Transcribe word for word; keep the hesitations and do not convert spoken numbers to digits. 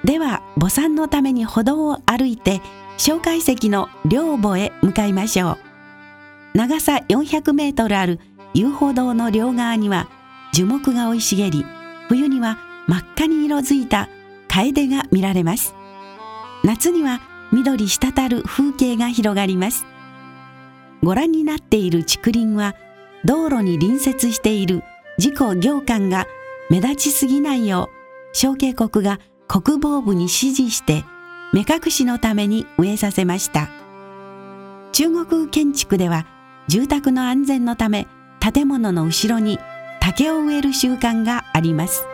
では墓参のために歩道を歩いて蒋介石の陵墓へ向かいましょう。長さよんひゃくメートルある遊歩道の両側には樹木が生い茂り、冬には真っ赤に色づいた楓が見られます。夏には緑滴る風景が広がります。ご覧になっている竹林は道路に隣接している自己行間が目立ちすぎないよう蒋介国が国防部に指示して目隠しのために植えさせました。中国建築では住宅の安全のため建物の後ろに竹を植える習慣があります。